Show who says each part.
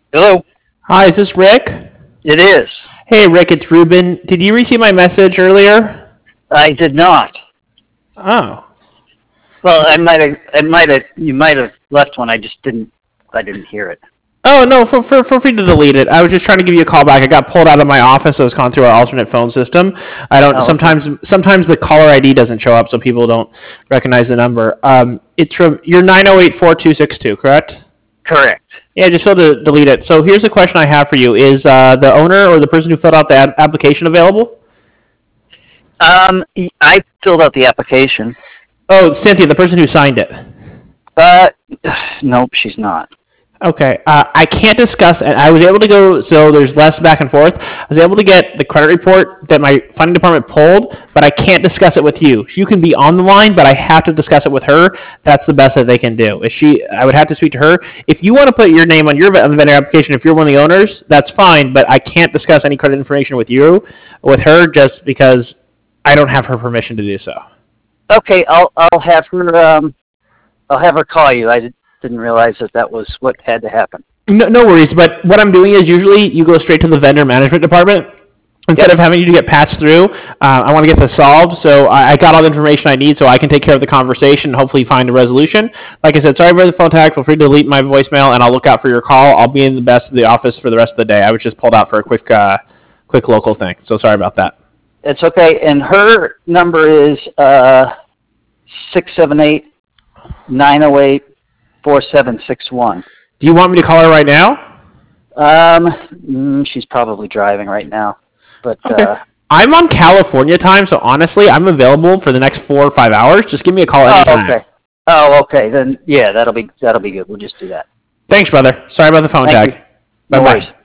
Speaker 1: Hello.
Speaker 2: Hi, is this Rick?
Speaker 1: It is.
Speaker 2: Hey, Rick, it's Ruben. Did you receive my message earlier?
Speaker 1: I did not.
Speaker 2: Oh.
Speaker 1: Well, I might have. I might have. You might have left one. I just didn't. I didn't hear it.
Speaker 2: Oh, no, feel free to delete it. I was just trying to give you a call back. I got pulled out of my office. So I was calling through our alternate phone system. I don't,
Speaker 1: Oh, okay.
Speaker 2: sometimes the caller ID doesn't show up, so people don't recognize the number. It's from, your 908-4262, correct?
Speaker 1: Correct.
Speaker 2: Yeah, just feel to delete it. So here's the question I have for you. Is the owner or the person who filled out the application available?
Speaker 1: I filled out the application.
Speaker 2: Oh, Cynthia, the person who signed it.
Speaker 1: Uh, nope, she's not.
Speaker 2: Okay, I can't discuss, and I was able to go, so there's less back and forth. I was able to get the credit report that my funding department pulled, but I can't discuss it with you. You can be on the line, but I have to discuss it with her. That's the best that they can do. I would have to speak to her. If you want to put your name on your vendor application, if you're one of the owners, that's fine, but I can't discuss any credit information with her, just because I don't have her permission to do so.
Speaker 1: Okay, I'll have her. I'll have her call you. Didn't realize that was what had to happen.
Speaker 2: No worries, but what I'm doing is usually you go straight to the vendor management department instead of having you to get patched through. I want to get this solved, so I got all the information I need so I can take care of the conversation and hopefully find a resolution. Like I said, sorry for the phone tag. Feel free to delete my voicemail, and I'll look out for your call. I'll be in the best of the office for the rest of the day. I was just pulled out for a quick local thing, so sorry about that.
Speaker 1: It's okay. And her number is 678-908-4761.
Speaker 2: Do you want me to call her right now?
Speaker 1: She's probably driving right now, but
Speaker 2: Okay. I'm on California time, so honestly, I'm available for the next 4 or 5 hours. Just give me a call anytime.
Speaker 1: okay. Oh, okay. Then yeah, that'll be good. We'll just do that.
Speaker 2: Thanks, brother. Sorry about the phone
Speaker 1: Thank
Speaker 2: tag.
Speaker 1: you. No
Speaker 2: Bye-bye.
Speaker 1: worries.